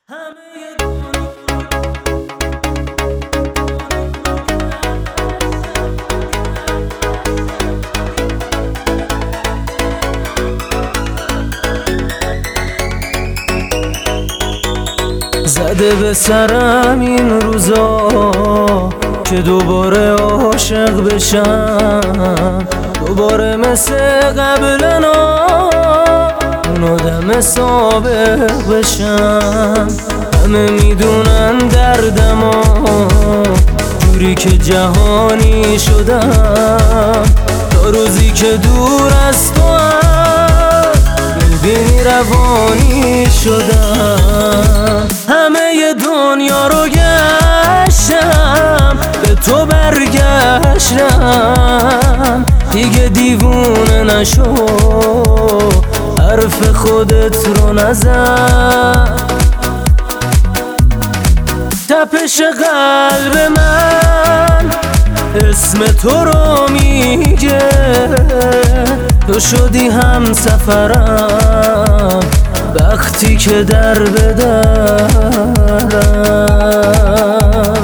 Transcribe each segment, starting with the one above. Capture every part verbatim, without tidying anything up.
زده به سرم این روزا که دوباره عاشق بشم، دوباره مثل قبلنا اون آدم سابق بشم. همه میدونن دردمو جوری که جهانی شدم، تا روزی که دور از تو هم ببینی روانی شدم. همه دنیا رو گشتم، به تو برگشتم، دیگه دیوونه نشو، حرف خودت رو نزن. تپش قلب من اسم تو رو میگه، تو شدی هم سفرم وقتی که در به درم.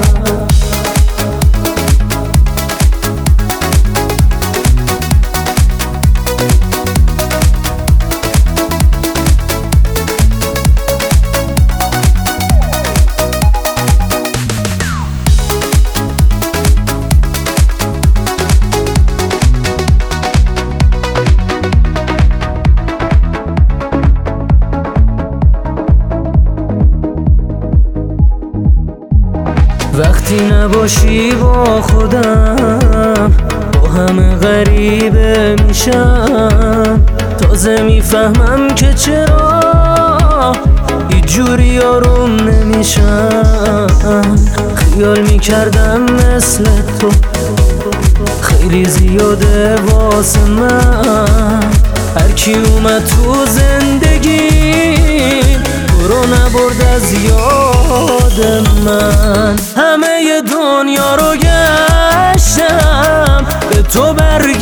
وقتی نباشی با خودم، با همه غریبه میشم. تازه میفهمم که چرا هیچ جوری آروم نمیشم. خیال میکردم مثل تو خیلی زیاده واسه من، هر کی اومد تو زندگی تو رو نبرد از یاد من. همه دنیا رو گشتم، به تو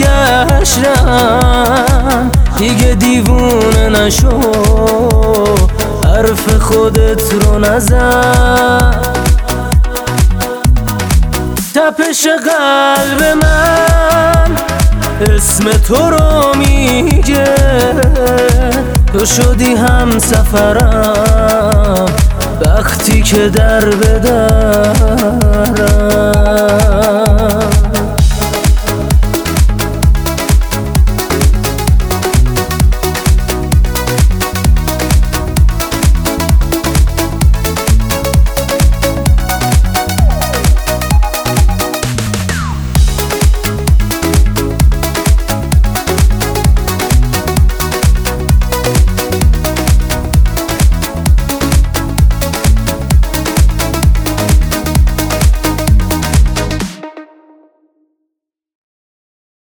برگشتم، دیگه دیوونه نشو، حرف خودت رو نزن. تپش قلب من اسم تو رو میگه، تو شدی هم سفرم وقتی که در به درم.